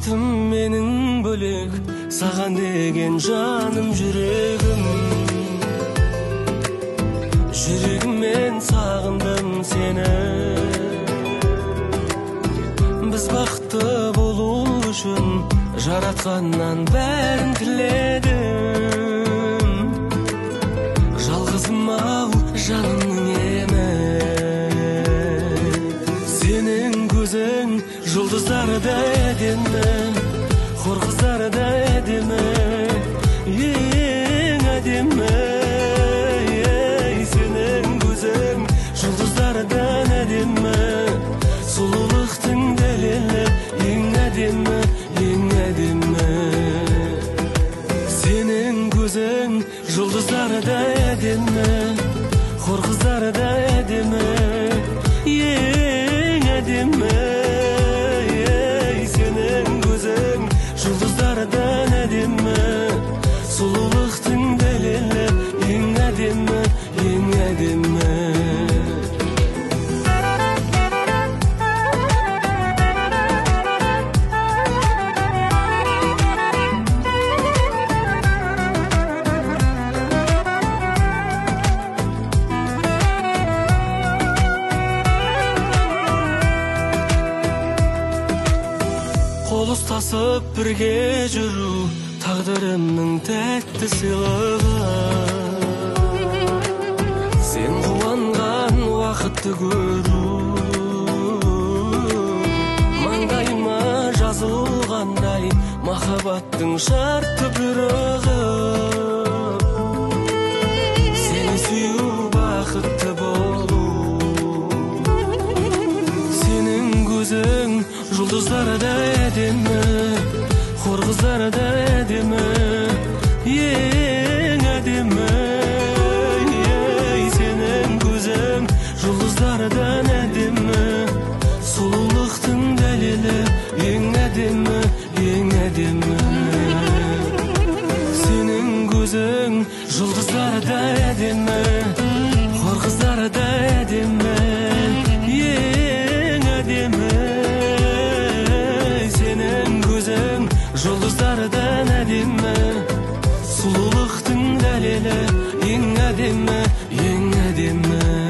бактым менің бөлек, саған деген жаным жүрегім. Жүрегіммен сағындым сені. Біз бақытты болу үшін жаратқаннан бәрін тіледім. Жалғызым ау жанымның емі. Сенің көзің жұлдыздардай әдемі, хор қыздардай әдемі, ең әдемі. Сенің көзің жұлдыздардан әдемі, сұлулықтың дәлелі, ең әдемі, ең әдемі. Сенің көзің жұлдыздардай әдемі, хор қыздардай әдемі, ең әдемі. Сенің көзің жұлдыздардан әдемі, сұлулықтың дәлелі, ең әдемі, ең әдемі. Қол ұстасып бірге жүру тағдырымның тәтті сыйлығы. Сен қуанған уақытты көру маңдайыма жазылғандай махаббаттың шартты бұйрығы. Сені сүю бақытты болу. Сенің көзің жұлдыздардай әдемі, хор қыздардай әдемі, ең әдемі. Сенің көзің жұлдыздардан әдемі, сұлулықтың дәлелі, ең әдемі, ең әдемі. Сенің көзің жұлдыздардай әдемі, хор қыздардай әдемі, ең әдемі. Сенің көзің жұлдыздардан әдемі, сұлулықтың дәлелі, ең әдемі, ең әдемі.